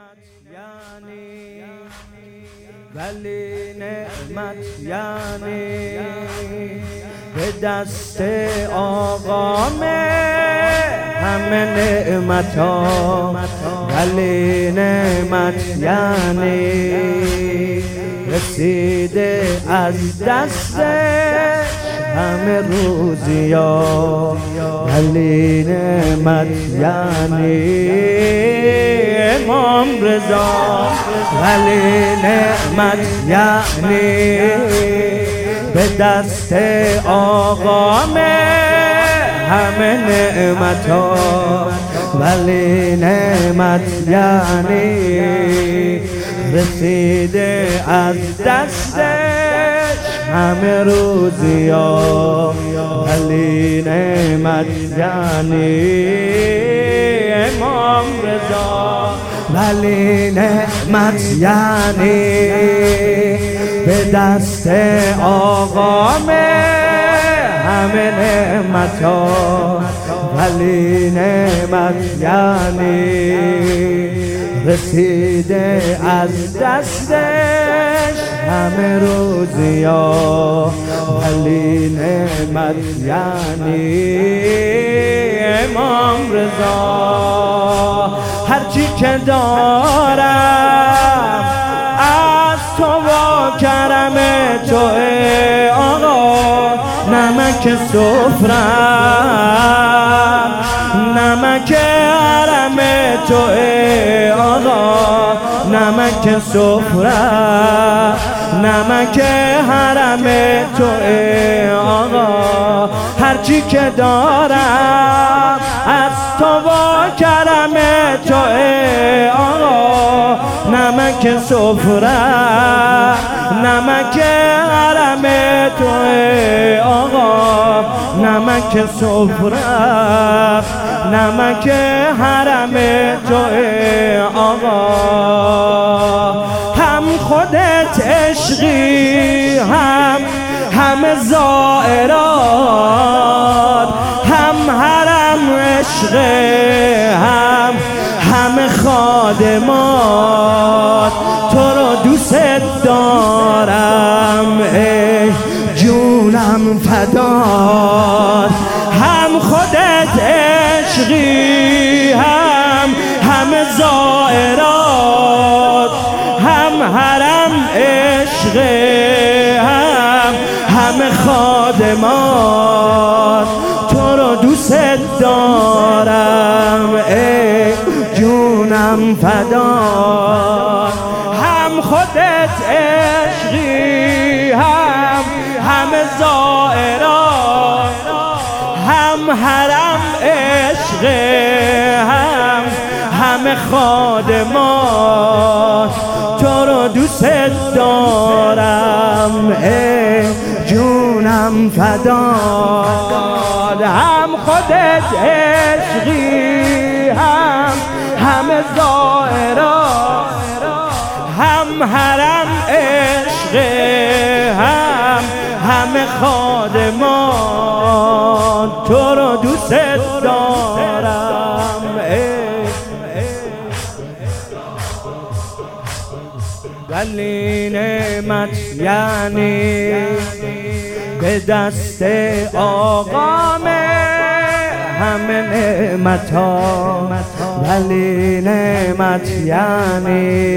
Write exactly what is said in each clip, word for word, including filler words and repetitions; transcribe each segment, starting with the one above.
یعنی ولی نعمت یعنی به دست آقامه همه نعمت ها، ولی نعمت یعنی رسیده از دستش همه روزی ها، ولی نعمت یعنی امام رضا، ولی نعمت یعنی به دست آقامه همه نعمت ها، ولی نعمت یعنی رسیده از دستش همه روزی ها، ولی نعمت یعنی امام رضا، ولی نعمت یعنی به دست آقامه همه نعمت ها، ولی نعمت یعنی رسیده از دستش همه روزی ها، ولی نعمت یعنی امام رضا. هرچی که دارم از تو و کرم توئه آقا، نمک سفرم نمک حرم توئه آقا، نمک سفرم نمک حرم توئه آقا. هرچی که دارم از تو و کرم توئه آقا، نمک سفرم نمک حرم توئه آقا، نمک سفرم نمک حرم توئه آقا. هم خودت عشقی هم همه زائرات، هم حرم عشق هم همه خادمات، تو رو دوست دارم ای جونم فدات. هم خودت عشقی هم همه زائرات، هم حرم عشق هم همه خادمات، تو رو دوست دارم ای جونم فدات. هم خودت عشقی هم همه زائرات، هم حرم عشق هم همه خادمات، تو رو دوست دارم ای جونم فدات. هم خودت عشقی هم همه زائرات، هم حرم عشق هم همه خادمات، تو رو دوست دارم ای ولی نعمت یعنی به دست آقامه همه نعمت ها، ولی نعمت یعنی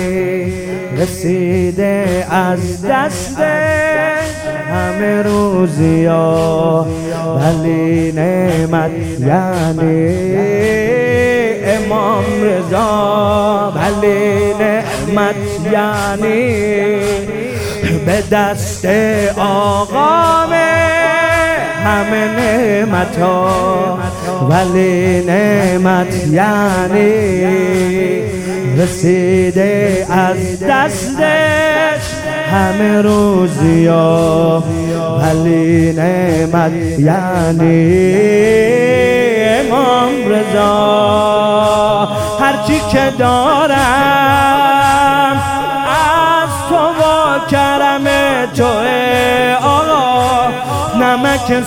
رسیده از دستش همه روزی ها، ولی نعمت یعنی امام رضا، ولی نعمت یعنی به دست آقامه همه نعمت ها، ولی نعمت یعنی رسیده از دستش همه روزی ها، ولی نعمت یعنی امام رضا. هرچی که دارم از تو و کرم توئه آقا، نمک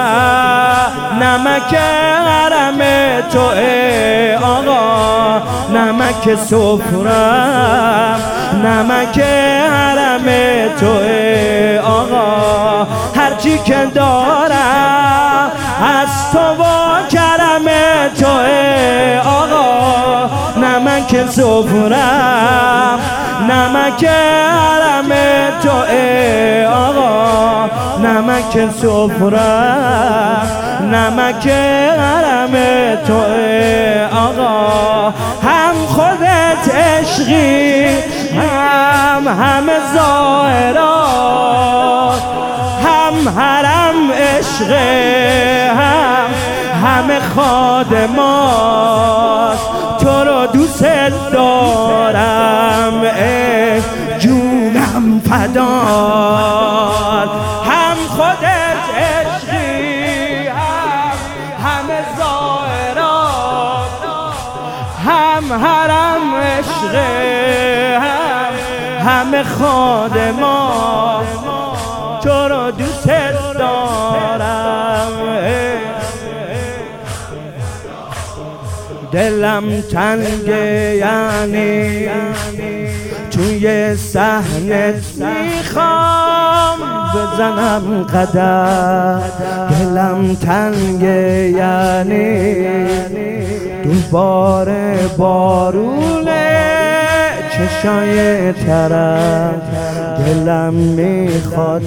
سفره نمک حرم توئه آقا، نمک سفرم نمک حرم توئه آقا، هرچی که دارم از تو و کرم توئه آقا، نمک سفرم نمک حرم توئه آقا، نمک سفرم نمک حرم توئه آقا، هم خودت عشقی هم همه ظاهرات، هم حرم عشق هم همه خادمات، تو رو دوست دارم ای جونم فدات، هم خودت عشقی هم همه ظاهرات، هم حرم عشق هم همه خادمات، تو رو دوست دارم دلم تنگه، یعنی توی صحنت میخوام بزنم قدم، دلم تنگه یعنی دوباره بارونه چشای ترم، دلم میخواد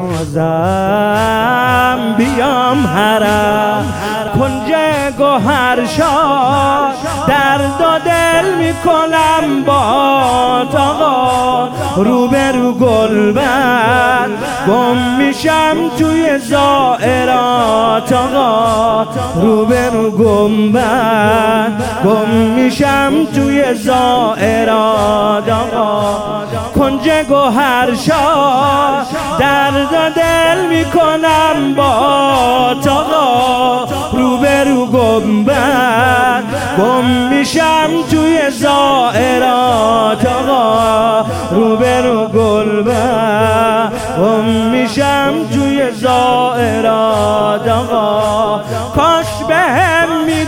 بازم بیام حرم، کنج گوهر شاد درد و دل میکنم با آقا، روبرو گلبن گم میشم توی زائرات آقا، روبرو گلبن گم میشم توی زائرات آقا، کنج گوهر شاد درد و دل میکنم با آقا، روبرو گنبد گم میشم توی زائرات آقا، روبرو گلبد گم میشم توی زائرات آقا، کاش به هم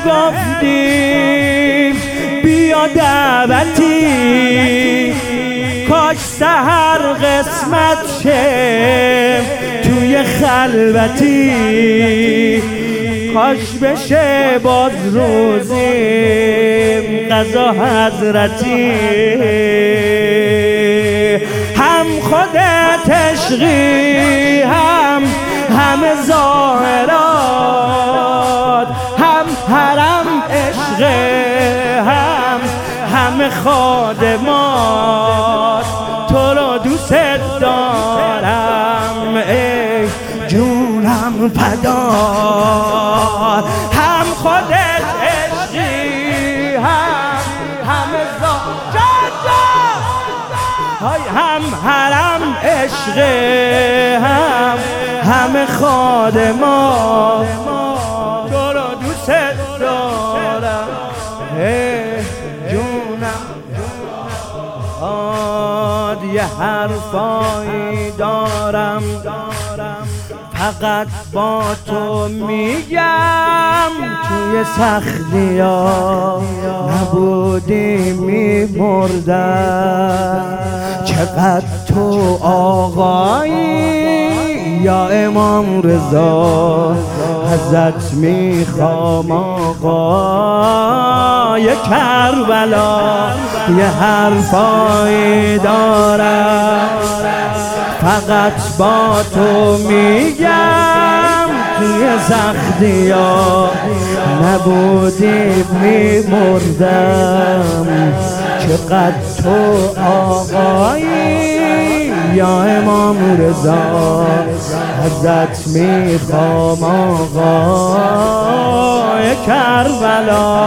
میگفتیم بیا دعوتی، کاش سحر قسمت شه توی خلوتی، کاش بشه باز روزیم قضا حضرتی، هم خودت عشقی هم همه ظاهرات، هم حرم عشق هم همه خادمات، تو رو دوست دارم ای جونم فدات، هم خودت عشقی هم همه های هم حرم عشق هم همه خادمات، تو رو دوست دارم ای جونم. آد یه حرفایی دارم فقط با تو میگم، توی سختی ها نبودی میمردم، چقدر تو آقایی یا امام رضا، ازت میخوام آقا یه کربلا، یه حرفایی دارم فقط با تو میگم، توی سختی ها نبودی میمردم، چقدر تو آقایی یا امام رضا، ازت میخوام آقای کربلا،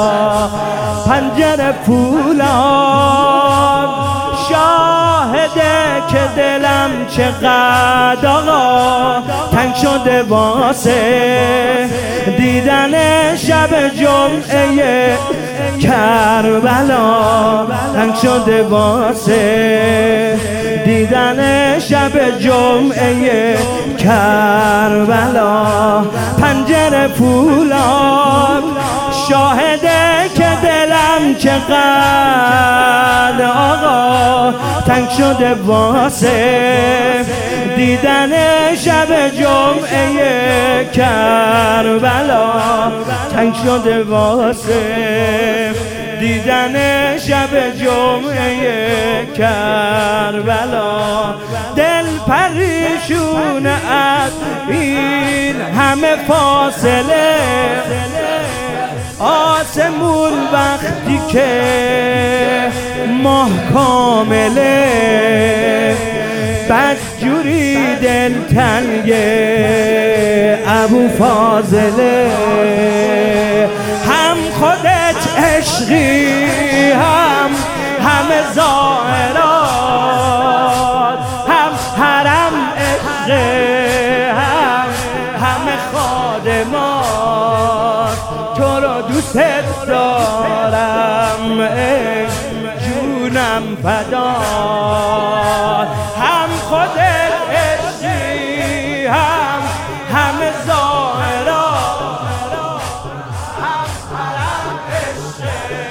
پنجره فولاد شاهده که دلم چقدر آقا تنگ شده واسه دیدن شب جمعه کربلا، تنگ شده واسه دیدن شب جمعه کربلا، پنجره فولاد شاهده که دلم چقدر آقا تنگ شده واسه دیدن شب جمعه کربلا، تنگ شده واسه دیدن شب جمعه کربلا. دل پریشون از این همه فاصله، آسمون وقتی که ماه کامله، بدجوری دل تنگه ابو فاضله. هم خودت عشقی هم همه ظاهرات، هم حرم عشقه هم همه خادمات. تو رو دوست دارم ای جونم فدا، هم خودت عشقی هم همه ظاهرات، هم حرم عشقه